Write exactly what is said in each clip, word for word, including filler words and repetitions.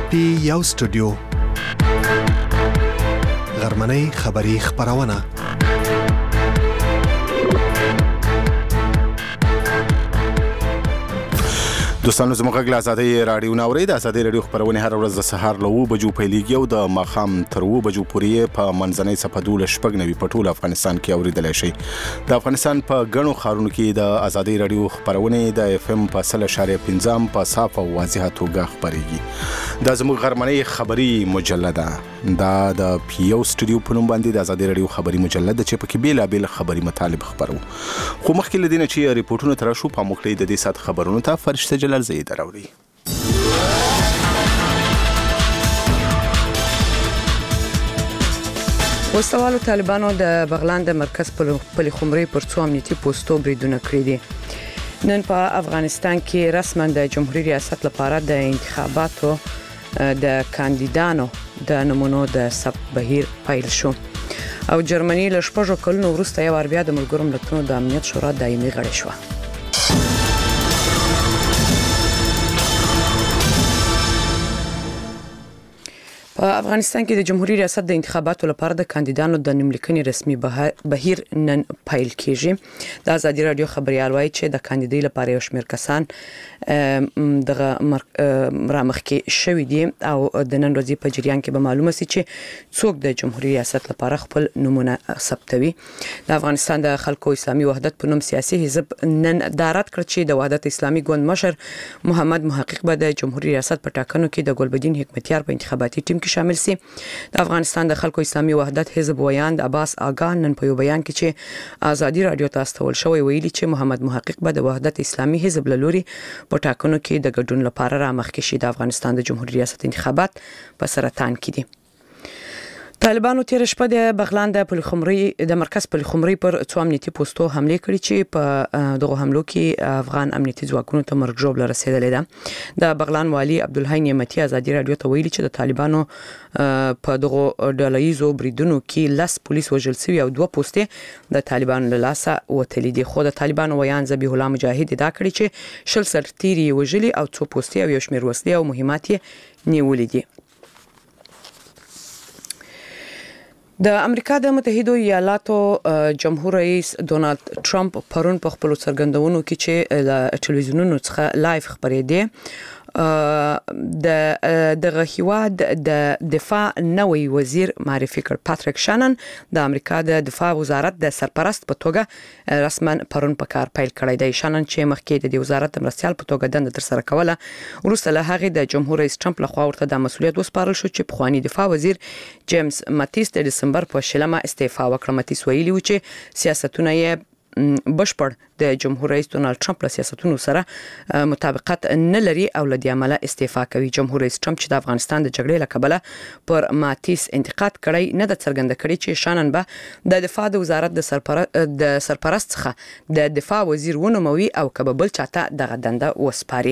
پی یو سټوډیو غرمنۍ خبری خبرونه دوستانو زموږ غږ له ازادۍ راډیو نه اورئ. د ازادۍ راډیو خبرونه هر ورځ د سهار له اوه بجو پیلېږي او د ماښام تر اوه بجو پورې په منځنۍ صفحه دولس شپږ نوي په ټول افغانستان کې اورېدلی شئ. د افغانستان په ګڼو ښارونو کې د ازادۍ راډیو خبرونې د اف ام په سل اشاریه پنځم په صاف او واضحه توګه خپرېږي. دا زموږ غرمنۍ خبري مجله دا د پی یو سټوډیو په نوم باندې د ازادۍ راډیو خبري مجله ده چې پکې بیلابیل خبري مطالب خبرو. خو مخکې له دې نه چې ریپورټونه تر شو په موږ د دې سات خبرونو ته فرشته جلال زید راوړي. وسوالو طالبانو د بغلان د مرکز پل خمري پر څو امنیتي پوسټو بریدونه کړی دي. نن په افغانستان کې رسما د جمهوریت ریاست لپاره د انتخاباتو د کاندیدانو د نمونو د ثبت بهیر پیل شو او جرمني له شپږو کلونو وروسته یو بیا د ملګرو ملتونو د امنیت شورا دایمي غړی شو. په افغانستان کې د جمهوریت ریاست د انتخاباتو لپاره د کاندیدانو د نوملیکنې رسمي بهیر نن پیل کیږي. د ازادي رادیو خبريال وایي چې د کاندیدۍ لپاره یو شمېر کسان دغه رامخ کې شوي دي او د نن ورځې په جریان کې به معلومه شي چې څوک د جمهوریت ریاست لپاره خپل نمونه ثبتوي. د افغانستان د خلکو اسلامي وحدت په نوم سیاسي حزب نن دارت کړ چې د وحدت اسلامي ګوند مشر محمد محقق به د جمهوریت ریاست په ټاکنو کې د ګلبدین حکمتیار په انتخاباتي ټیم شامل سي. د افغانستان د خلکو اسلامي وحدت حزب ویاند عباس آغا نن په یو بیان کې چې ازادي رادیو ته استول شوی ویلي چې محمد محقق به د وحدت اسلامي حزب له لوري په ټاکنو کې د ګډون لپاره رامخ کې شي. د افغانستان د جمهوریت ریاست انتخابات په سرطان کې دي. طالبانو تیر شپه د بغلان د پل خمري د مرکز پل خمري پر څو امنیتي پوسټو حمله کړې چې په دغه حملو کې افغان امنیتي ځواکونو ته مرګ ژوبله رسیدلې ده. د بغلان والي عبدالحی نعمتي ازادي رادیو ته ویلي چې د طالبانو په دغه ډلهیزو بریدونو کې لس پولیس وژل شوي او دوه پوسټې د طالبانو له لاسه وتلې دي. خو د طالبانو ویان ذبیح الله مجاهد دا کړی چې شل سرتیري وژلي او څو پوسټې او یو شمېر وسلې او مهمات نیولې دي. د امریکا د متحده ایالاتو جمهور رئیس ډونالد ټرمپ پرون په خپل څرګندونو کې چې له ټلویزیونونو څخه لایف خبرېده د دغه هیواد د دفاع نوی وزیر معرفي کړ. پاتریک شانن د امریکا د دفاع وزارت د سرپرست په توګه رسما پرون په کار پیل کړی دی. شانن چې مخکې د وزارت مرستيال په توګه دنده تر سره کوله وروسته له هغه د جمهور رئیس ټرمپ لخوا ورته د مسؤلیت وسپارل شو چې پخوانی دفاع وزیر جیمز ماتیس د دسمبر په شلمه استعفا وکړه. ماتیس ویلي و چې سیاستونه یې بشپړ د جمهور رئیس ډونالد ټرمپ له سیاستونو سره مطابقت نه لري او له دې امله استعفا کوي. جمهور رئیس ټرمپ چې د افغانستان د جګړې له کبله پر ماتیس انتقاد کړی نه د څرګنده کړی چې شانن به د دفاع د وزارت د سرپرست د سرپرست څخه د دفاع وزیر ونوموي او کبل چاته دغه دنده وسپاري.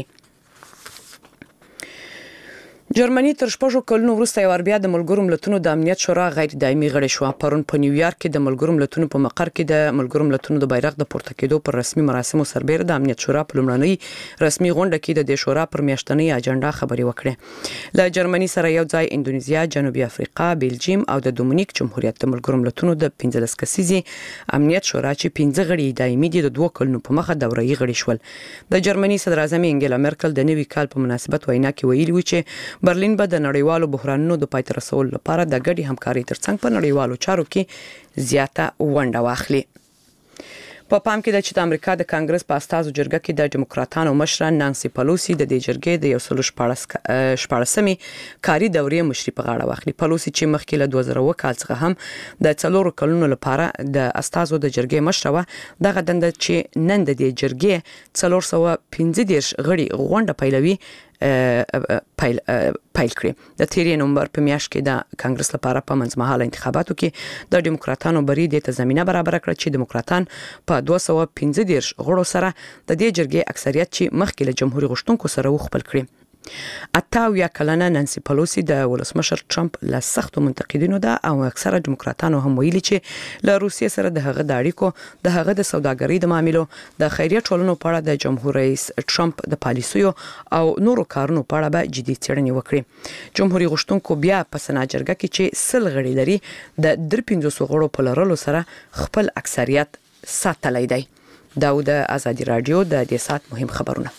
جرمني تر شپږو کلونو وروسته یو بیا د ملګرو ملتونو د امنیت شورا غیر دایمي غړی شو. پرون په نیویارک کې د ملګرو ملتونو په مقر کې د ملګرو ملتونو د بیرغ د پورته کېدو پر رسمي مراسمو سربېره د امنیت شورا په لومړنۍ رسمي غونډه کې د دې شورا پر میاشتنۍ اجنډا خبرې وکړې. له جرمني سره یو ځای اندونیزیا، جنوبي افریقا، بلجیم او د دومینیک جمهوریت د ملګرو ملتونو د پنځلس کسیزي امنیت شورا چې پنځه غړي دایمي دي د دوه کلونو په مخه دوره‌ای غړي شول. د جرمني صدر اعظم انګلا مرکل د نوي کال په مناسبت وینا کې ویلي و چې برلین به د نړیوالو بحرانونو د پای ته رسولو لپاره د ګډې همکارۍ ترڅنګ په نړیوالو چارو کې زیاته ونډه واخلي. په پام کې د چې د امریکا د کانګرس په استازو جرګه کې د ډیموکراتانو مشره نانسي پلوسی د دې جرګې د یو سل شپاړسمې کاري دورې مشري په غاړه واخلي. پلوسی چې مخکې له دوه زره کال څخه هم د څلورو کلونو لپاره د استازو د جرګې مشره و دغه دنده چې نن د دې جرګې څلور سوه پنځه دېرش غړي غونډه پیلوي پیل پیل کړی. د تیرې نومبر په میاشت کې د کانګرس لپاره په منځمهاله انتخاباتو کې د ډیموکراتانو بری د تضمینه برابر کړ چې ډیموکراتان په دوه سوه پنځه دېرش غړو سره د دې جرګې اکثریت چې مخکې له جمهوریت غوښتونکو سره وخپل کړی. اتاویا کلنه نانسي پلوسی د ولسمشر ټرمپ له سختو منتقدینو ده او اکثره دیموکراتانو هم ویلي چې له روسیې سره د هغه د اړیکو د هغه د سوداګرۍ د معاملو د خیریه ټولنو په اړه د جمهور رئیس ټرمپ د پالیسیو او نورو کارونو په اړه به جدي څېړنې وکړي. جمهوریت غوښتونکو بیا په سنا جرګه کې چې سل غړي لري د در پنځوس غړو په لرلو سره خپل اکثریت ساتلی دی. دا د ازادي رادیو د دې سات مهم خبرونه.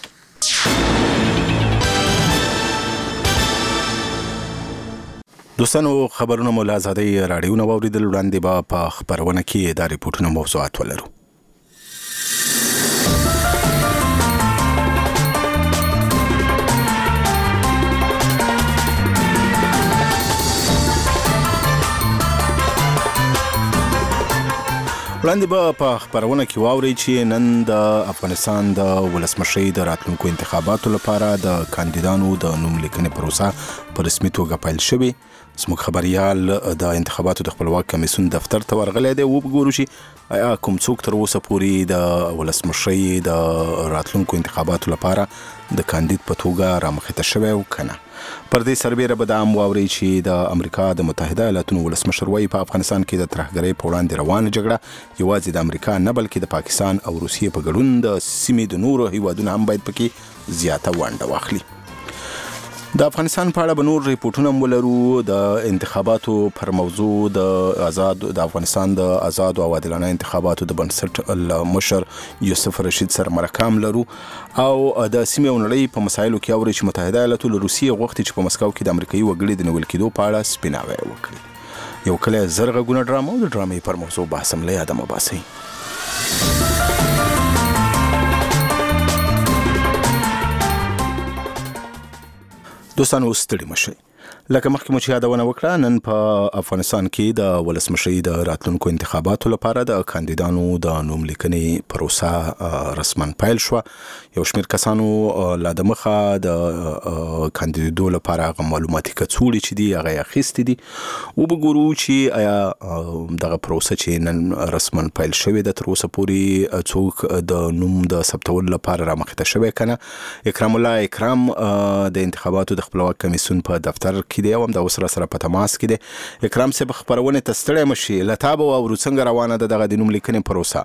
دوستانو خبرونه مو له ازادي رادیو نه واوریدل. وړاندې به په خبرونه کې د ریپورتونو موضوعات ولرو. وړاندې به په خبرونه کې واوري چې نن د افغانستان د ولسمشرۍ د راتلونکو انتخاباتو لپاره د کاندیدانو د نوم لیکنې پروسه په رسمي توګه پیل شوې. زموږ خبريال د انتخاباتو د خپلواک کمیسیون دفتر ته ورغلی دی. وګورو چې آیا کوم څوک تر اوسه پورې د ولسمشرۍ د راتلونکو انتخاباتو لپاره د کاندید په توګه رامخته شوی او کنه. پر دې سربېره به دا هم واوري چې د امریکا د متحده ایالاتونو ولسمشر وایي په افغانستان کې د ترهګرۍ په وړاندې روانه جګړه یوازې د امریکا نه بلکې د پاکستان او روسیې په ګډون د سیمې د نورو هیوادونو هم باید پکې زیاته ونډه واخلي. د افغانستان په اړه به نور ریپورتونه هم ولرو. د انتخاباتو پر موضوع د آزاد د افغانستان د آزاد او عادلانه انتخاباتو د بنسټ مشر یوسف رشید سره مرکه هم لرو او د سیمې او نړۍ په مسایلو کې اوري چې متحده ایالاتو له روسیې غوښتي چې په مسکو کې د امریکایي وګړي د نیول کېدو په اړه سپیناوی وکړي. یو کله زرغه غونه ډرامه او د ډرامې پر موضوع بحث هم له یاده مو باسي. دوستانو ستړي مشئ. لکه مخکې مو چې یادونه وکړه، نن په افغانستان کې د ولسمشرۍ د راتلونکو انتخاباتو لپاره د کاندیدانو د نوم لیکنې پروسه رسما پیل شوه. یو شمېر کسانو لا د مخه د کاندیدو لپاره هغه معلوماتي کڅوړې چې دي هغه یې اخیستې دي. وبګورو چې آیا دغه پروسه چې نن رسما پیل شوې ده تر اوسه پورې څوک د نوم د ثبتولو لپاره رامخته شوی کنه. اکرام الله اکرام د انتخاباتو د خپلواک کمیسیون په دفتر کې دی او هم د اوسره سره په تماس کې دی. اکرام صاحب خبرونه ته ستړی مشي، لتاب او څنګه روانه ده دغه د نوم لیکنې پروسه؟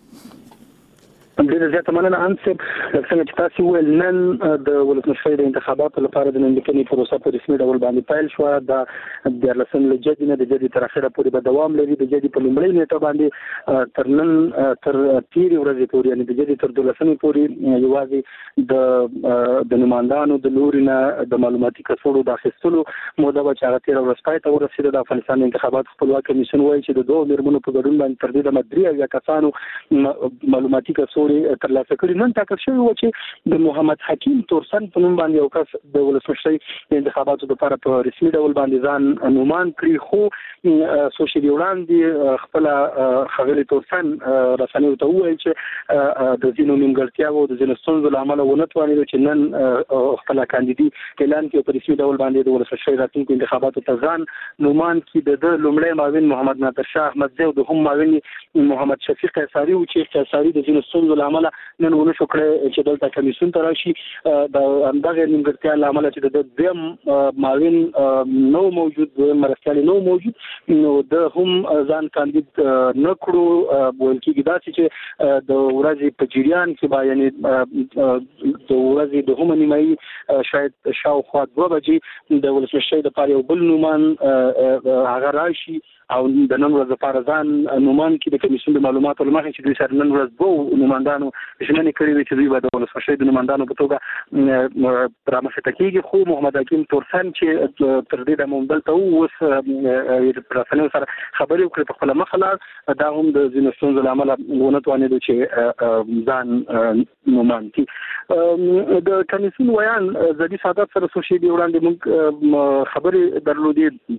ډېر زیات مننه انصب. څنګه چې تاسو ویل نن د ولسمشرۍ د انتخاباتو لپاره د نوم لیکنې پروسه په رسمي ډول باندې پیل شوه. د دیارلسم له جدي نه د جدي تر اخره پورې به دوام لري. د جدي په لومړۍ نیټه باندې تر نن تر تیرې ورځې پورې یعنې د جدي تر دولسمې پورې یوازې د د نمایندانو د لوري نه د معلوماتي کڅوړو د اخیستلو موده به چې هغه تېره ورځ پای ته ورسېده. د افغانستان د انتخاباتو خپلواک کمیسیون وایي چې د دوو میرمنو په ګډون باندې تر دې دمه درې اویا کسانو معلوماتي کڅوړې ترلاسه کړي. نن ټاکل شوی و چې د محمد حکیم تورسن په نوم باندې یو کس د ولسمشرۍ د انتخاباتو لپاره په رسمي ډول باندې ځان نومان کړي، خو سوشل وړاندې خپل خغلی تورسن رسنیو ته وویل چې د ځینو نیمګړتیاوو او د ځینو ستونزو له امله ونه توانېدو چې نن خپل کاندیدي اعلان کړي په رسمي ډول باندې د ولسمشرۍ راتلونکو انتخاباتو ته ځان نومان کړي. د لومړی معاون محمد نادر شاه احمدزی او د هم معاون محمد شفیق قیصاري و چې قیصاري د ځینو ستونزو له امله نن ونه شو کړی چې دلته کمیسیون ته راشي. د همدغه نیمګړتیا له امله چې د دویم معاون نو موجود دویم مرستیال نو موجود نو د هم ځان کاندید نه کړو. ویل کېږي داسې چې د ورځې په جریان کې به یعنې د ورځې د هم نیمایي شاید شاوخوا دوه بجې د ولسمشرۍ دپاره یو بل نومان هغه راشي او د نن ورځ لپاره ځان نومان کې د کمیسیون د معلوماتو له مخې چې دوی سره نن ورځ دوه نوماندانو ژمنې کړې وې چې دوی به د ولسمشرۍ د نوماندانو په توګه رامخته کېږي. خو محمد حکیم تورسن چې تر دې دمه دلته و اوس رسنیو سره خبرې وکړې په خپله مخه لاړ. دا هم د ځینو ستونزو له امله ونه توانېدو چې ځان نومان کړي. د کمیسیون ویان زدي سعادت سره څو شېبې وړاندې موږ خبرې درلودې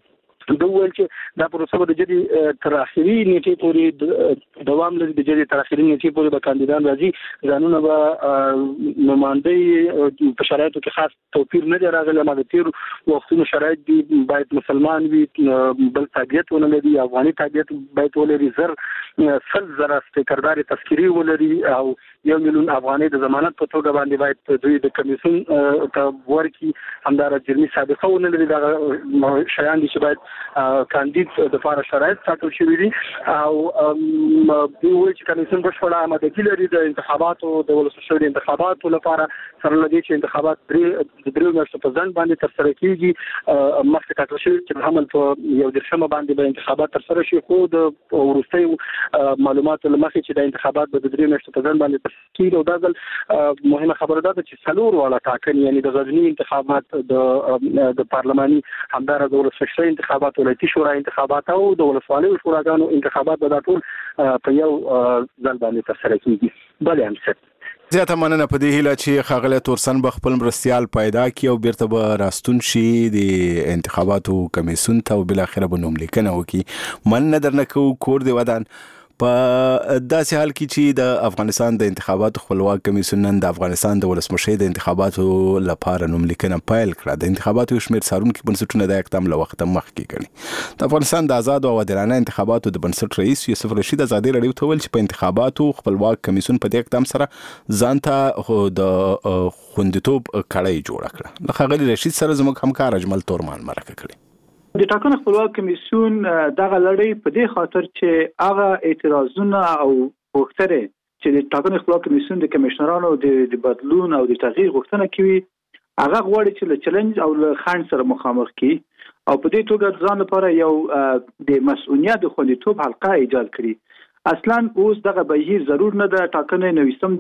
د ویل چې دا پروسه د جدي تر اخري نیټې پورې دوام لري. د جدي تر اخري نیټې پورې به کاندیدان راځي، ځانونه به نمائندې په شرایطو کې خاص توپیر نه دی راغلی. ما د تیر وختونو شرایط دي باید مسلمان وي، بل تابعیت ونه لري، افغاني تابعیت باید ولري، زر سل زره سپیکردار تذکری ولري او یو میلیون افغاني د ضمانت په توګه باندې باید دوی د کمیسیون ته ورکړي. همدارس جرمي سابقه ونه لري. دا شیان دي چې باید کاندید د لپاره شرایط ساتل شوي دي او دوی وایي چې کمیسیون بشپړه آمادګي لري د انتخاباتو د ولسمشر انتخاباتو لپاره، سره له دې چې انتخابات درې درې میاشتو په ځنډ باندې ترسره کیږي. مخکې ټاکل شوي چې حمل په یو دېرشمه باندې به انتخابات ترسره شي، خو د وروستیو معلوماتو له مخې چې د انتخابات به د درې میاشتو په ځنډ باندې ترسره کیږي. او دا ځل مهمه خبره ده چې څلور واړه ټاکنې، یعنی د غزني انتخابات، د د پارلماني، همدارس د ولسمشر انتخابات، ولایتي شورا انتخابات او د ولسوالیو شوراګانو انتخابات به دا ټول په یو ځل باندې ترسره کیږي. بلې هم څه زیاته مننه په دې هیله چې ښاغلی تورسن به خپل مرستیال پیدا کړي او بیرته به راستون شي د انتخاباتو کمیسیون ته او بالاخره به نوملیکنه وکړي. مننه درنه کوو کور دې ودان. په داسې حال کې چې د افغانستان د انتخاباتو خپلواک کمیسیون نن د افغانستان د ولسمشر د انتخاباتو لپاره نوملیکنه پیل کړه. د انتخاباتو شمېر څارونکي بنسټونه دا اقدام له وخته مخکې کړي. د افغانستان د آزاد او عادلانه انتخاباتو د بنسټ رئیس یوسف رشید ازادي راډیو ته ویل چې په انتخاباتو خپلواک کمیسیون په دې اقدام سره ځان ته د خوندیتوب کړۍ جوړه کړه. له ښاغلي رشید سره زموږ همکار اجمل تورمان مرکه کړې. د ټاکنو خپلواک کمیسیون دغه لړۍ په دې خاطر چې هغه اعتراضونه او غوښتنې چې د ټاکنو خپلواک کمیسیون د کمشنرانو د بدلون او د تغییر غوښتنه کوي، هغه غواړي چې له چیلنج او له خنډ سره مخامخ کړي او په دې توګه ځان لپاره یو د مسؤلیت د خوندیتوب حلقه ایجاد کړي. اصلا اوس دغه بهیر ضرور نه ده. ټاکنې نوښتم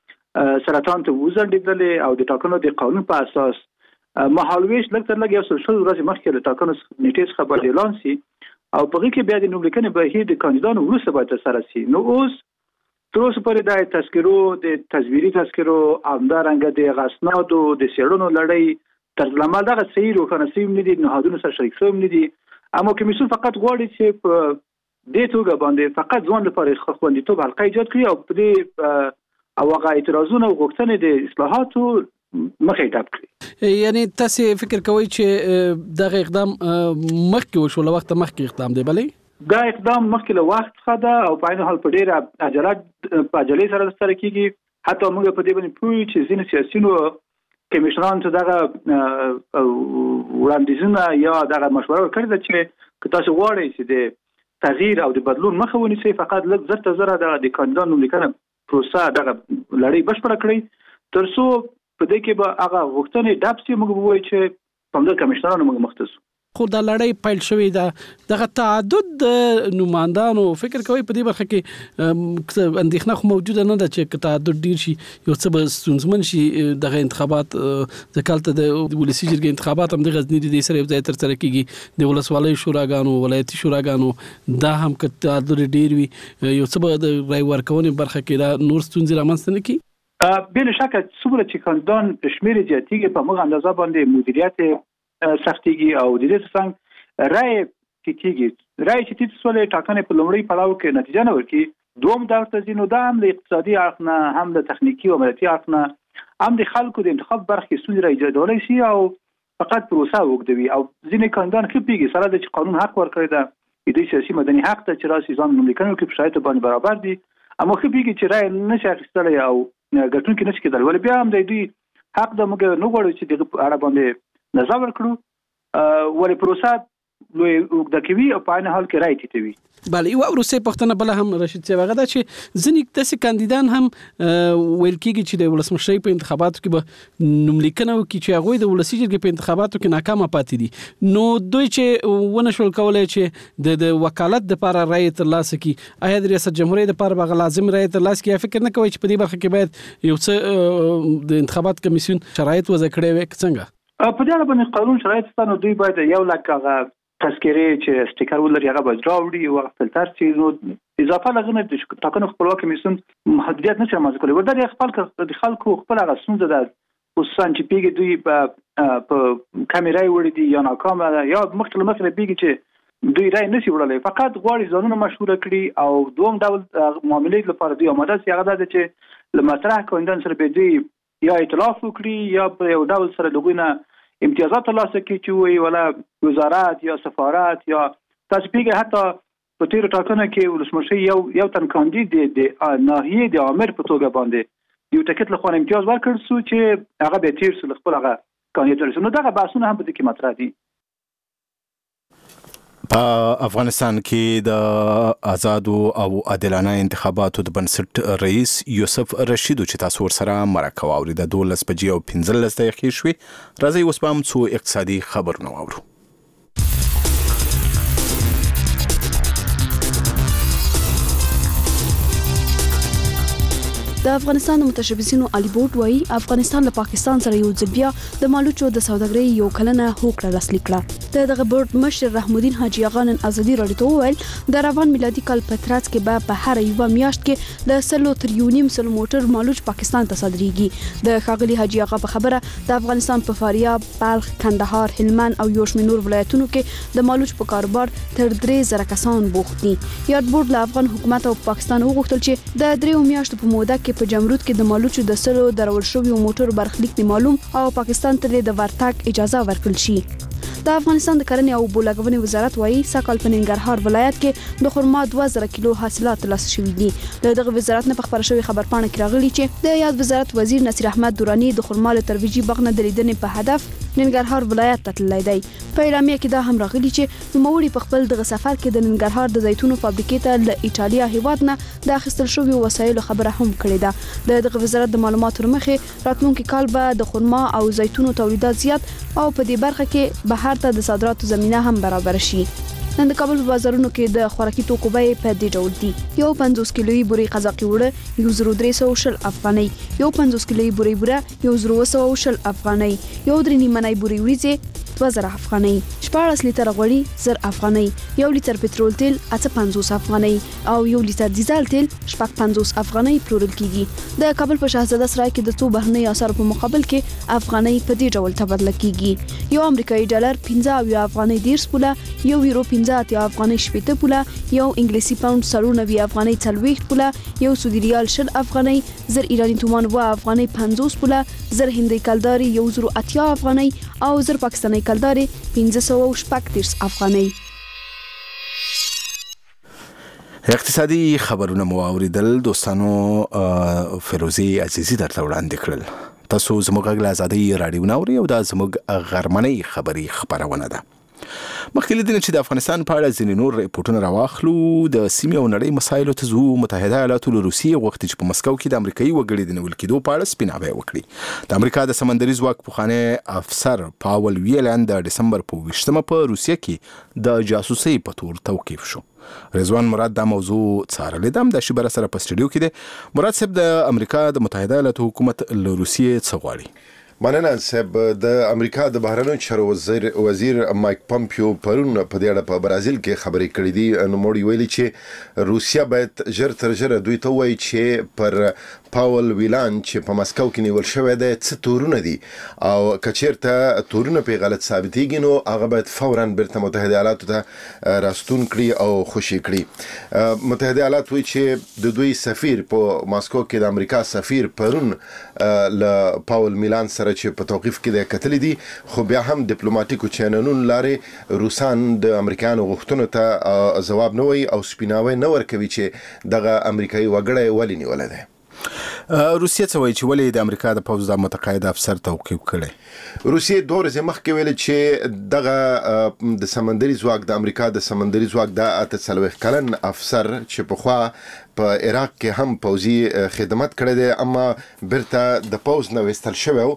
د سرطان ته وزړېدلې او د ټاکنو د قانون په اساس مهالویش لږ تر لږ یو څو شل ورځې مخکې له ټاکنو نیټې څخه باید اعلان شي او په هغې کې بیا د نوملیکنې بهیر د کاندیدانو وروسته باید ترسره شي. نو اوس تر اوسه پورې د تذکرو، د تصویري تذکرو، همدارنګه د اسنادو د څېړنو لړۍ طرزالعمل دغه صحیح روښانه شوي نه دي، نهادونو سره شریک شوي نه دي. اما کمیسیون فقط غواړي چې په دې توګه باندې فقط ځوان لپاره خوندیتوب حلقه ایجاد کړي او په دې او هغه اعتراضونه او غوښتنې د اصلاحاتو مخې ډاب کړي. یعنی تاسو فکر کوئ چې دغه اقدام مخکې وشو، له وخت مخکې اقدام دی؟ بلې دا اقدام مخکې له وخت څخه ده او په عین حال په ډېره عجلت په عجلې سره ترسره کیږي. حتی موږ په دې باندې پوهیږو چې ځینې سیاسیونو کمیشنرانو ته دغه وړاندیزونه یا دغه مشوره ورکړې ده چې که تاسو غواړئ چې د تغییر او د بدلون مخه ونیسئ، فقط لږ زر ته زره دغه د کاندیدانو نوملیکنه پروسه دغه لړۍ بشپړه کړئ تر څو په دې کې به هغه غوښتنې ډاب شي. موږ به وایو چې په همدغه کمیشنرانو موږ مخته شو. خو دا لړۍ پیل شوې ده، دغه تعدد د نمایندانو فکر کوي په دې برخه کې اندېښنه خو موجوده نه ده چې تعدد ډیر شي یو څه به ستونزمن شي دغه انتخابات. ځکه د ولسي جرګې انتخابات هم د غزني د سره یو ځای ترسره کیږي، د ولسوالیو شوراګانو، ولایتي شوراګانو، دا هم که تعدد ډیر وي یو څه به د رای ورکونې برخه کې دا نور ستونزې رامنځته نه کړي. بل شک څومره چې کاندیدان شمیر زیاتېږي په موږ اندازه باندې مدیریت سختيږي او د دې څنګه رای کیږي. رای چې تاسو ولې ټاکنې په لومړی پړاو کې نتیجه نه ورکړي، دوم دا ورته نو دا هم د اقتصادي اړخ نه، هم د تخنیکی او مالي اړخ نه، هم د خلکو د انتخاب برخې ستونزې راځي شي او فقط پروسه وګدوي. او ځینې کاندیدان خپيږي سره د قانون حق ورکړي ده، د سیاسي مدني حق ته چې راسي ځان نوملیکنو کې په شرایطو باندې برابر دي، اما خپيږي چې رای نشي اخیستلی او ګټون کې نشي کېدل. ولې بیا هم د دوی حق د موږ نه غواړو چې دغه اړه باندې نظر ورکړو. ولې پروسه لوی وګړه کوي او په عین حال کې رای تیتوي. بله یو وروسته پښتنه بل هم رشید صاحب هغه دا چې ځینې داسې کاندیدان هم ویل کېږي چې د ولسمشرۍ په انتخاباتو کې به نوملیکنه وکړي چې هغوی د ولسي جرګې په انتخاباتو کې ناکامه پاتې دي، نو دوی چې ونه شول کولی چې د وکالت دپاره رایې ترلاسه کړي، آیا د ریاست جمهوریت دپاره به هغه لازم رایې ترلاسه کړي؟ یا فکر نه کوئ چې په دې برخه کې باید یو څه د انتخابات کمیسیون شرایط وضع کړی وي؟ څنګه په دې اړه باندې قانون شرایط شته، نو دوی باید یو لک هغه تذکرې چې سټیکر ولري هغه باید راوړي او هغه فلټر شي. نو اضافه لغنه د ټاکنو خپلواک کمیسیون محدودیت نشي رامنځته کولی. ورته د خپل د خلکو خپل هغه ستونزه ده، خصوصا چې پیږي دوی په کامیرای وړي دي یا ناکامه یا مختلف مخه پیږي چې دوی رای نشي وړلای، فقط غواړي ځانونه مشهوره کړي. او دوم ډول معاملې لپاره دوی آماده سي، هغه دا چې له مطرح کاندیدان سره به دوی یا ائتلاف وکړي یا په یو ډول سره دغه نه امتیازات ترلاسه کړي چې وي ولا وزارت یا سفارت یا تاسو پیګه حتی په تیر ټاکنه کې ولسمشر یو یو تن کاندید د ناحیه د امر په توګه باندې یو ټکټ له خون امتیاز ورکړ سو چې هغه به تیر سو خپل هغه کاندید نو دغه بحثونه هم په دې کې مطرح دي. په افغانستان کې د آزادو او عادلانه انتخاباتو د بنسټ رئیس یوسف رشید چې تاسو ورسره مرکه واوري د دولس بجې او پنځلس دقیقې شوي. راځي اوس به هم څو اقتصادي خبرونه واورو. د افغانستان د متشبثینو علي بوټ وایي افغانستان له پاکستان سره یو ځل بیا د مالوچو د سوداګرۍ یو کلنه هوکړه لاسلیک کړه. د دغه بورډ مشر رحم الدین حاجی آغا نن ازادي راډیو ته وویل د روان میلادي کال په ترڅ کې به په هر یوه میاشت کې د سلو تر یو نیم سل موټر مالوچ پاکستان ته صادریږي. د ښاغلي حاجی آغا په خبره د افغانستان په فاریاب، بلخ، کندهار، هلمند او یو شمېر نور ولایتونو کې د مالوچ په کاروبار تر درې زره کسان بوخت دي. یاد بورډ له افغان حکومت او پاکستان وغوښتل چې د دریو میاشتو په موده کې په جمرود کې د مالوچو د سلو درول شویو موټرو برخلیک دی معلوم او پاکستان ته د ورتګ اجازه ورکړل شي. د افغانستان د کرنې او اوبولګونې وزارت وایي ساکال په ننګرهار ولایت کې د خرما دوه زره کیلو حاصلات ترلاسه شوي دي. د دغه وزارت نه په خبره شوی خبرپاڼه کې راغلي چې د یاد وزارت وزیر نصیر احمد درانی د خرما له ترویجي باغ نه د لیدنې په هدف ننګرهار ولایت ته تللی دی. په اعلامیه کې دا هم راغلي چې نوموړي په خپل دغه سفر کې د ننګرهار د زیتونو فابریکې ته له ایټالیا هیواد نه د اخیستل شویو وسایلو خبره هم کړې ده. د دغه وزارت د معلوماتو مخې راتلونکي کال به د خرما او زیتونو تولیدات زیات او په دې برخه کې بهر ته د صادراتو زمينه هم برابر شي. نن د کابل په بازارونو کې د خوراکي توکو بیې په دې ډول دي: یو پنځوس کیلویي بوري قزاقي وړه یو زر درې سوه شل افغانۍ، یو پنځوس کیلویي بوري بوره یو زر اوه سوه شل افغانۍ، یو درې نیمنۍ بوري وریځې دوه زره افغانۍ، شپاړس لیتره غوړي زر افغانۍ، یو لیتر پټرول تیل اته پنځوس افغانۍ او یو لیتر ډیزل تیل شپږ پنځوس افغانۍ پلورل کیږي. د کابل په شاهزاده سرای کې د څو بهرنۍ اسعارو په مقابل کې افغانۍ په دې ډول تبادله کیږي: یو امریکایي ډالر پنځه اویا افغانۍ دېرش پوله، یو یورو پنځه اتیا افغانۍ شپېته پوله، یو انګلیسي پاوند څلور نوي افغانۍ څلوېښت پوله، یو سعودي ریال شل افغانۍ، زر ایراني تومان اوه افغانۍ پنځوس پوله، زر هندۍ کلداري یو زر اتیا افغانۍ او زر پاکستاني کلداري پنځه سوه شپږ دېرش افغانۍ. اقتصادي خبرونه مو اوریدل دوستانو. فیروزي عزیزي درته وړاندې کړل. تاسو زموږ غږ له ازادۍ راډیو نه اورئ او دا زموږ غرمنۍ خبري خبرونه ده. مخکې لیدنه چې د افغانستان په اړه ځینې نور ریپورټونه راواخلو. د سیمې او نړۍ مسایلو ته ځو. متحده ایالاتو له روسیې غوښتي چې په مسکو کې د امریکایي وګړي د نیول کېدو په اړه سپیناوی وکړي. د امریکا د سمندري ځواک پخوانی افسر پاول ویلن د ډسمبر په ویشتمه په روسیه کې د جاسوسۍ په تور توقیف شو. رضوان مراد دا موضوع څارلې ده. د شبره سره په سټډیو کې دی. مراد صاحب، د امریکا د متحده ایالاتو حکومت له روسیې څه غواړي؟ مننه صاحب. د امریکا د بهرنیو چارو وزیر وزیر مایک پامپیو پرون په دې اړه په برازیل کې خبرې کړې دي. نو موږ ویلي چې روسیا باید ژر تر ژره دوی ته وایي چې پر پاول ویلان چې په مسکو کې نیول شوی دی څه تورونه دي او کچیرته تورونه په غلط ثابتېږي نو هغه باید فوراً بیرته متحده ایالاتو ته راستون کړي او خوشي کړي. متحده ایالات وایي چې د دوی سفیر په مسکو کې د امریکا سفیر پرون له پاول میلان سره چې په توقیف کې د کتلې دي، خو بیا هم ډیپلوماټیکو چینلونو لارې روسان د امریکایانو غوښتنو ته ځواب نه وایي او سپیناوی نه ورکوي چې دغه امریکایي وګړی ولې نیولی دی. روسیه څه وایي چې ولې د امریکا د پوځ د متقاعد افسر توقیف کړی؟ روسیه دوه ورځې مخکې ویل چې دغه د سمندري ځواک د امریکا د سمندري ځواک د اته څلوېښت کلن افسر چې پخوا په عراق کې هم پوځي خدمت کړی دی اما بیرته د پوځ نه ویستل شوی و،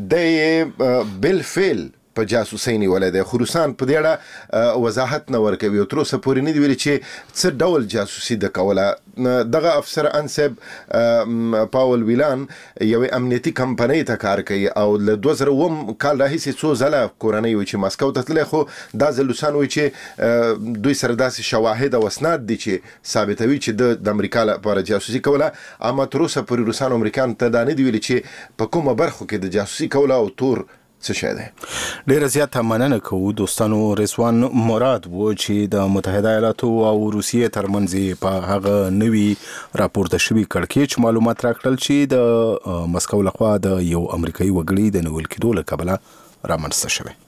د بالفعل په جاسوسۍ نیولی دی. خو روسان په دې اړه وضاحت نه ورکوي او تر اوسه پورې نه دي ویلي چې څه ډول جاسوسي ده کوله. دغه افسر انسب پاول ویلان یوې امنیتي کمپنۍ ته کار کوي او له دوه زره اووم کال راهیسې څو ځله کورنۍ وایي چې مسکو ته تللی، خو دا ځل روسان وایي چې دوی سره داسې شواهد او اسناد دي چې ثابتوي چې د امریکا لپاره جاسوسي کوله. اما تر اوسه پورې روسان او امریکایانو ته دا نه دي ویلي چې په کومه برخو کې د جاسوسي کوله او تور څه شي ده؟ ډیر زیات مننه کوو دوستانو. رضوان مراد و چې د متحده ایالاتو او روسیې ترمنځ په هغه نوي راپورته شوی کړکېچ معلومات راکړل چې د مسکو لخوا د یو امریکایي وګړي د نیول کېدو له کبله رامنځته شوی.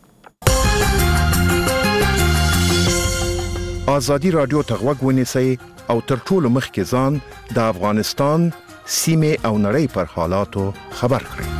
ازادي رادیو ته غوږ ونیسئ او تر ټولو مخکې ځان د افغانستان سیمې او نړۍ پر حالاتو خبر کړئ.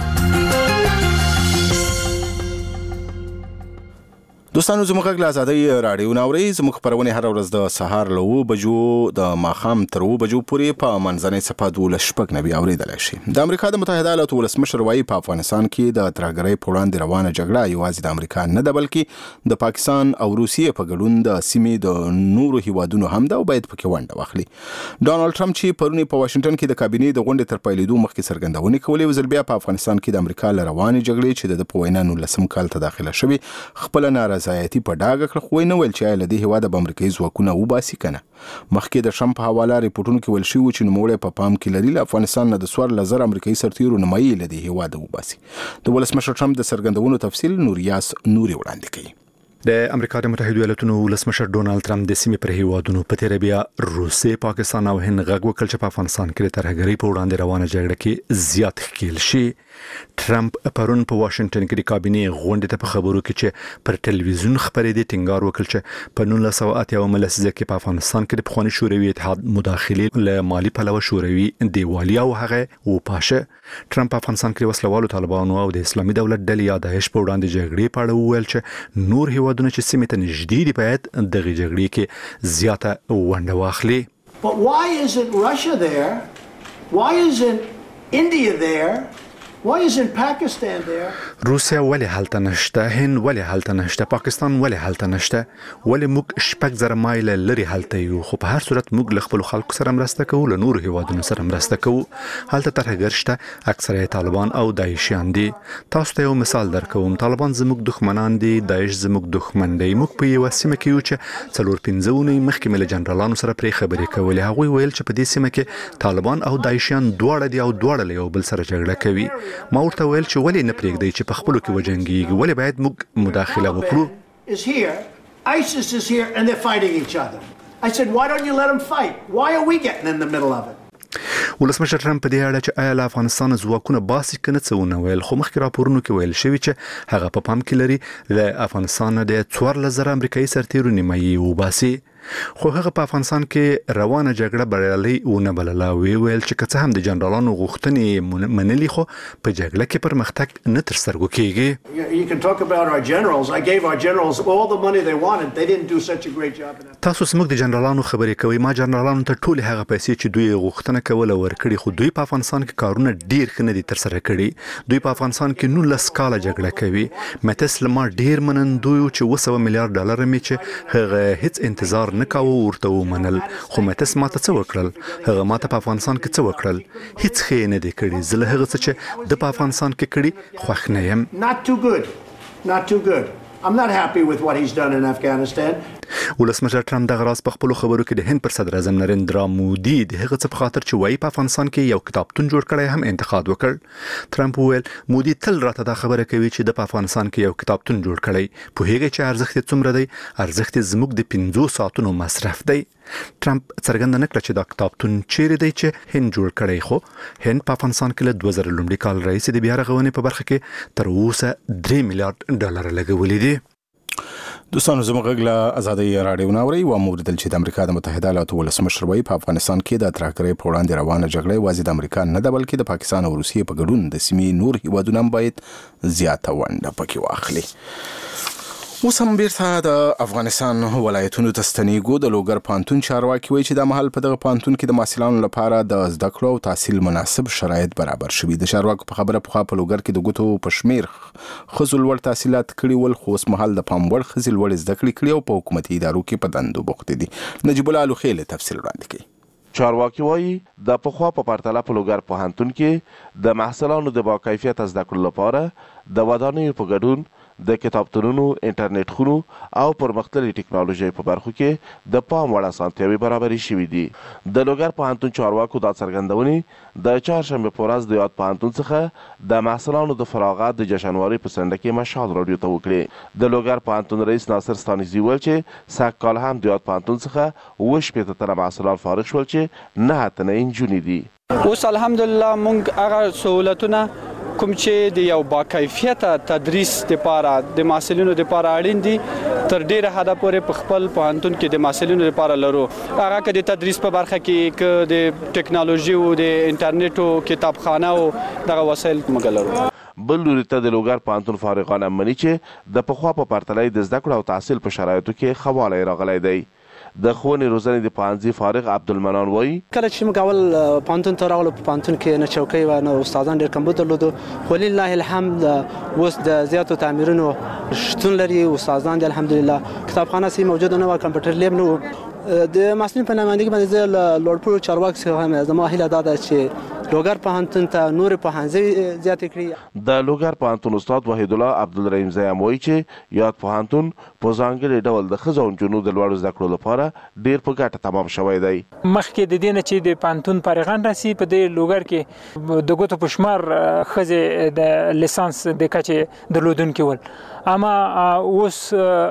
دوستانو زموږ غږ له ازادۍ راډیو ناوري زموږ خپرونې هر ورځ د سهار له اوه بجو د ماښام تر اوه بجو پورې په منځنۍ څپه دولس شپږ نوي اورېدلی شي. د امریکا د متحده ایالاتو ولسمشر وایي په افغانستان کې د ترهګرۍ په وړاندې روانه جګړه یوازې د امریکا نه ده بلکې د پاکستان او روسیې په ګډون د سیمې د نورو هیوادونو هم ده او باید پکې ونډه واخلي. ډانلډ ټرمپ چې پرون په واشنګټن کې د کابینې د غونډې تر پیلېدو مخکې څرګندونې کولې وزل بیا په افغانستان کې د امریکا له روانې جګړې چې د په وینا نولسم کال ته داخله شوې خپل نارضایتي په ډاګه کړ، خو نه ویل چې آیا له دې هېواده به امریکایي ځواکونه وباسي که نه. مخکې د ټرمپ په حواله ریپورټونو کې ویل شوي وو چې نوموړی په پام کې لري له افغانستان نه د څوارلس زره امریکایي سرتیرو نیمایي له دې هېواده وباسي. د ولسمشر ټرمپ د څرګندونو تفصیل نوریاس نوري وړاندې کوي. د امریکا د متحده ایالاتو ولسمشر ډونالد ټرمپ د سیمې پر هیوادونو په تیر بیا روسیې، پاکستان او هند غږ وکړ چې په افغانستان کې د ترهګرۍ په وړاندې روانه جګړه کې زیات ښکیل شي. ټرمپ پرون په واشنګټن کې د کابینې غونډې ته په خبرو کې چې پر ټلویزیون خبرېدې ټینګار وکړ چې په نولس سوه اتیا لسیزه کې په افغانستان کې د پخواني شوروي اتحاد مداخلې له مالی پلوه شوروي دیوالیا او هغه وپاشه. ټرمپ په افغانستان کې وسلوالو طالبانو او د اسلامي دولت ډلې یا داعش په وړاندې جګړې په اړه وویل چې نور هیوادونه چې سیمې ته نږدې دي باید دغه جګړې کې زیاته ونډه واخلي. But why isn't Russia there? Why isn't India there? Why isn't Pakistan there? روسیا ولې هلته نشته؟ هند ولې هلته نشته؟ پاکستان ولې هلته نشته؟ ولې موږ شپږ زره مایل لري هلته یو؟ خو په هر صورت موږ له خپل خلکو سره مرسته کوو، له نورو هیوادونو سره مرسته کوو. هلته ترهګر شته، اکثره طالبان او داعشیان دي. تاسو ته یو مثال درکوم. طالبان زموږ دښمنان دي، داعش زموږ دښمن دی. موږ په یو سیمه کې یو چې څلور پنځه اونۍ مخکې مې له جنرالانو سره پرې خبرې کولې. هغوی ویل چې په دې سیمه کې طالبان او داعشیان دواړه دي او دواړه له یو بل سره جګړه کوي. ما ورته ویل چې ولې نه پرېږدئ چې په خپلو کې وجنګېږي؟ ولې باید موږ مداخله وکړو؟ Is here, ISIS is here and they're fighting each other. I said, why don't you let them fight? Why are we getting in the middle of it? ولسمشر ټرمپ په دې اړه چې آیا له افغانستان ځواکونه باسي کنه څه ونه ویل، خو مخکې راپورونو کې ویل شوی چې هغه په پام کې لري له افغانستان د څوارلس زره امریکایي سرتیرو نیمایي وباسي. خو هغه په افغانستان کې روانه جګړه بریالۍ ونه بلله. وی ویل چې که څه هم د جنرالانو غوښتنې منلي خو په جګړه کې پرمختګ نه تر سترګو کېږي. You can talk about our generals. I gave our generals all the money they wanted. They didn't do such a great job. تاسو زموږ د جنرالانو خبرې کوي. ما جنرالانو ته ټول هغه پیسې چې دوی غوښتنه کوله ورکړي، خو دوی په افغانستان کې کارونه ډیر ښه نه دي تر سره کړي. دوی په افغانستان کې نولس کاله جګړه کوي. متس لما ډیر منندوی چې اوه سوه میلیارډ ډالر مې چې هغه هیڅ انتظار نه کاوه ورته ومنل. خو متس ماته څه وکړل؟ هغه ماته په افغانستان کې څه وکړل؟ هیڅ ښه نه دي کړي. زه له هغه څه چې د په افغانستان کې کړي خوښ نه یم. Not too good. Not too good. I'm not happy with what he's done in Afghanistan. ولسمشر ټرمپ دغه راز په خپلو خبرو کې د هند پر صدر اعظم نریندرا مودي د هغه څه په خاطر چې وایي په افغانستان کې یو کتابتون جوړ کړی هم انتقاد وکړ. ټرمپ وویل مودي تل راته دا خبره کوي چې د په افغانستان کې یو کتابتون جوړ کړی. پوهیږي چې ارزښت یې څومره دی؟ ارزښت یې زموږ د پنځو ساعتونو مصرف دی. ټرمپ څرګنده نه کړه چې دا کتابتون چیرې دی چې هند جوړ کړی. خو هند په افغانستان کې له دوه زره لومړي کال راهیسې د بیا رغونې په برخه کې تر اوسه درې میلیارډ ډالر لګولي دي. دوستانو زموږ غږ له ازادۍ راډیو ناوري و موریدل چې د امریکا د متحده ایالاتو ولسمشر وایي په افغانستان کې د ترهګرۍ په وړاندې روانه جګړه یوازې د امریکا نه ده بلکې د پاکستان او روسیې په ګډون د سیمې نور هیوادونه هم باید زیاته ونډه پکې واخلي. اوس هم بیرته د افغانستان ولایتونو ته ستنېږو. د لوګر پوهنتون چارواکي وایي چې دا مهال په دغه پوهنتون کې د محصلانو لپاره د زده کړو او تحصیل مناسب شرایط برابر شوي. د چارواکو په خبره پخوا په لوګر کې د ګوتو په شمیر ښځو لوړ تحصیلات کړي ول، خو اوس مهال د پام وړ ښځې لوړې زده کړې کړي او په حکومتي ادارو کې په دندو بوختې دي. نجیب الله الوخیل تفصیل وړاندې کوي. چارواکي وایي د پخوا په پرتله په لوګر پوهنتون کې د محصلانو د باکیفیته زده کړو لپاره د ودانیو په ګډون د کتابتونونو انټرنیټ خونو او پرمختللي ټکنالوژي په برخو کې د پام وړ اسانتیاوې برابرې شوې دي. د لوګر پوهنتون چارواکو دا څرګندونې د چهارشنبې په ورځ د یاد پوهنتون څخه د محصلانو د فراغت د جشنواري په څنډه کې مشال راډیو ته وکړې. د لوګر پوهنتون رئیس ناصر ستانیزي ویل چې سږ کال هم د یاد پوهنتون څخه اووه شپېته تنه محصلان فارغ شول چې نهه تنه نجونې دي. اوس الحمدلله موږ هغه سهولتونه کوم چې د یو باکیفیته تدریس لپاره د محصلینو لپاره اړین دي تر ډیره حده پورې په خپل پوهنتون کې د محصلینو لپاره لرو. هغه که د تدریس په برخه کې که د ټکنالوژي او د انټرنیټ او کتابخانه او دغه وسایل موږ لرو. بل لوري ته د لوګر پوهنتون فارغان هم مني چې د پخوا په پرتله د زده کړو او تحصیل په شرایطو کې ښه والی راغلی دی. د ښوونې روزنې د پوهنځي فارغ عبدالمنان وایي کله چې موږ اول پوهنتون ته راغلو په پوهنتون کې نه چوکۍ وه نه استادان ډېر کمبود درلودو خو لله الحمد اوس د زیاتو تعمیرونو شتون لري. استادان دي الحمدلله کتابخانه سي موجوده نه وه کمپیوټر لیب نه و. د محصلینو په نمایندګي باندې زه له لوړپوړو چارواکو څخه هم زما هیله دا ده چې لوګر پوهنتون ته نور پوهنځي زیاتې کړي. د لوګر پوهنتون استاد وحید الله عبدالرحیم زی هم وایي چې یاد پوهنتون په ځانګړي ډول د ښځو او نجونو د لوړو زده کړو لپاره ډېر په ګټه تمام شوی دی. مخکې د دې نه چې د پوهنتون فارغان راسي په دې لوګر کې د ګوتو په شمار ښځې د لیسانس د کچې درلودونکي ول، اما اوس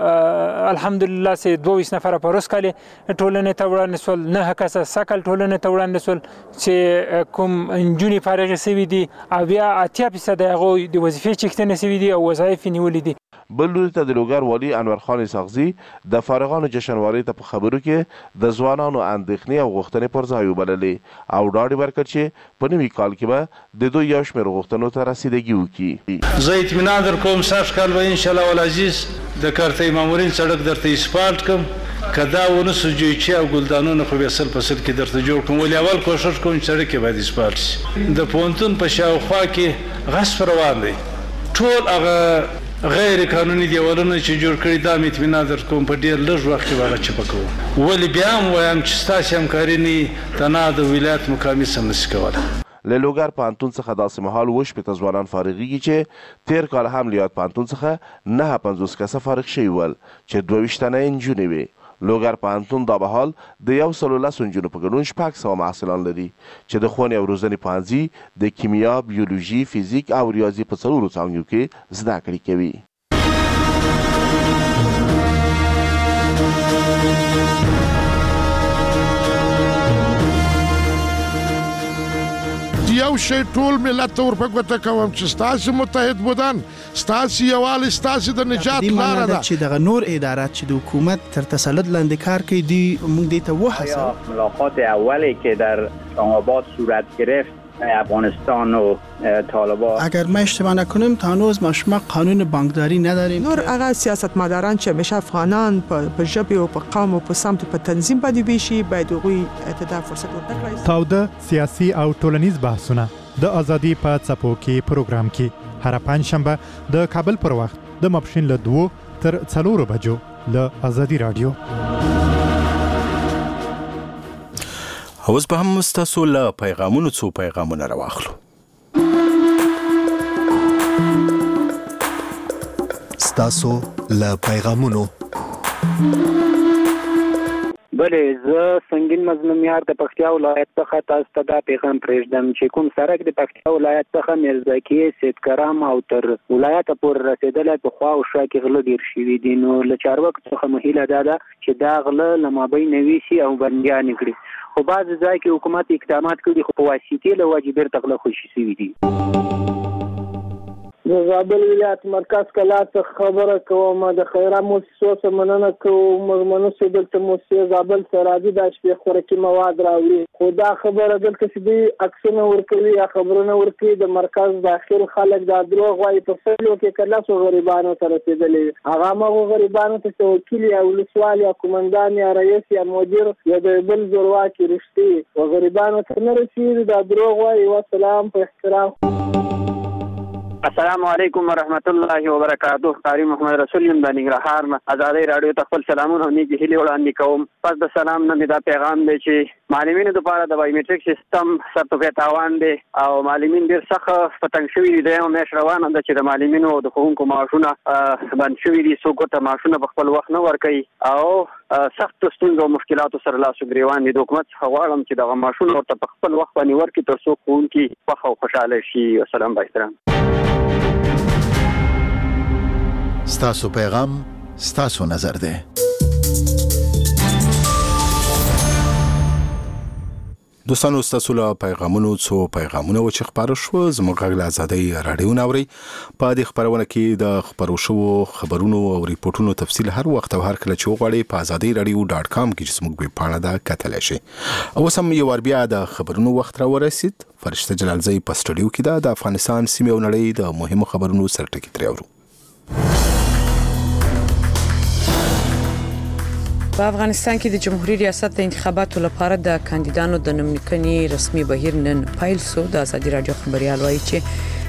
الحمدلله چې دوه ویشت نفره په ورځ کالې ټولنې ته وړاندې شول، نهه کسه سږ کال ټولنې ته وړاندې شول چې کوم نجونې فارغې شوي دي او بیا اتیا فیصده هغوی د وظیفې چښتنې شوي دي او وظایف یې نیولي دي. بل لوري ته د لوګر والي انور خان اسحاقزي د فارغانو جشنواري ته په خبرو کې د ځوانانو اندېښنې او غوښتنې پر ځای وبللې او ډاډ ورکړ چې په نوي کال کې به د دوی یو شمېر غوښتنو ته رسیدګي وکړي. زه اطمینان در کوم سږ کال به انشاءالله والعزیز د کارتۍ مامورین سړک درته اسفالټ کړم، که دا ونه سو جویچې او ګلدانونه خو بیا سل په سل کې درته جوړ کړم، ولې اول کوښښ کوم چې سړک یې باید اسفالټ شي. د پوهنتون په شاوخوا کې غصب روان دی، ټول هغه غیر قانوني دیوالونه چې جوړ کړي دا مې اطمینان در کوم په ډېر لږ وخت کې به هغه چپه کوو. ولې بیا هم وایم چې ستاسې همکاري نه تنها د ولایت مقامي سم نشي کولی. له لوګر پوهنتون څخه داسې مهال اووه شپېته ځوانان فارغېږي چې تېر کال هم له یاد پوهنتون څخه نهه پنځوس کسه فارغ شوي ول چې دوه ویشت تنه یې نجونې وې. لوګر پوهنتون دا به حال د یو سلو لسو نجونو په ګډون شپږ سوه محصلان لري چې د ښوونې او روزنې پوهنځي د کیمیا، بیولوژي، فزیک او ریاضي په څلورو څانګو کې زده کړې کوي. یو شی ټول ملت ته ورپګوته کوم چې ستاسې متحد بودن، ستاسې یووالی ستاسې د نجات لاره ده. چې دغه نور ادارات چې د حکومت تر تسلط لاندې کار کوي دوی موږ دې ته وهڅوو. ملاقات اولی که در اسلام‌آباد صورت گرفت افغانستان و طالبان، اگر ما اشتباه نکنیم تا هنوز ما شما قانون بانکداری نداریم. نور هغه سیاستمداران چې همیشه افغانان په ژبه او په قوم او په سمت په تنظیم باندې ویشي باید هغوی ته فرصت ورکړي. تاوده سیاسي او ټولنیز بحثونه د ازادي په څپو کې پروګرام کې هر پنځشنبه د کابل پر وخت د ماپښین له دوو تر څلورو بجو له ازادي رادیو. اوس به هم ستاسو له پیغامونو څو پیغامونه راواخلو. ستاسو له پیغامونو بلې زه سنگین مظلوم یار د پکتیا ولایت څخه تاسو ته دا پیغام پرېږدم چې کوم سړک د پکتیا ولایت څخه میرزاکي سید کرام او تر ولایت پورې رسېدلی په خوا او شا کې غله ډېر شوي دي، نو له چارواکو څخه مو هیله دا ده چې دا غله له مابین ویسي او بندیانې کړي. خو بعضې ځای کې حکومت اقدامات کړي خو په واسطې له وجې بېرته غله خوشي شوي دي. د زابل ولایت مرکز کلا څخه خبره کوم. د خیره موسسو څخه مننه کوم. مېلمنو چې دلته موسسې زابل ته راځي دا شپې خوراکي مواد راوړي، خو دا خبره دلته چې دوی عکسونه ورکوي یا خبرونه ورکوي د مرکز داخل خلک دا دروغ وایي. په فیلو کې که لسو غریبانو ته رسېدلي هغه همغو غریبانو ته چې وکیل یا ولسوال یا قومندان یا رئیس یا مدیر یا د بل زورواکي رښتې و غریبانو ته نه رسېږي. دا دروغ وایي. وسلام، په احترام. السلام علیکم ورحمت الله وبرکاته. قاری محمد رسول یم د ننګرهار نه ازادي رادیو ته خپل سلامونه او نیکی هیلې وړاندې کوم. پس د سلام نه دا پیغام دی چې معلمینو لپاره د بایومټریک سیستم سرتوفه تاوان دی او معلمین ډیر سخت پتنګ شوي دي. د مېش روانه ده چې د معلمینو او د ښوونکو معاشونه بند شوي دي. څوک ته معاشونه په خپل وخت نه ورکوي او سخت ستونزو او مشکلاتو سره لاس او ګریوان دي. د حکومت څخه غواړم چې دغه معاشونه ورته په خپل وخت باندې ورکړي تر څو ښوونکي خوښ او خوشحاله شي. والسلام با احترام. ستاسو پیغام ستاسو نظر دی. دوستانو ستاسو له پیغامونو څو پیغامونه و چې خبرو شو زموږ غږ له ازادي رادیو ناوري په دې خبرونه کې د خبرو شو خبرونو او ریپورتونو تفصیل هر وخت او هر کله چې وغواړئ په ازادي رادیو ډاټ کام کې چې زموږ ویب پاڼه ده کتلی شئ. او سم یو ور بیا د خبرونو وخت را ورسید. فرشته جلالزی په سټوډیو کې ده د افغانستان سیمې او نړۍ د مهمو خبرونو سرټکی ترې اورو. په افغانستان کې د جمهوریت ریاست د انتخاباتو لپاره د کاندیدانو د نوملیکنې رسمي بهیر نن پیل شو. د ازادي رادیو خبريال وایي چې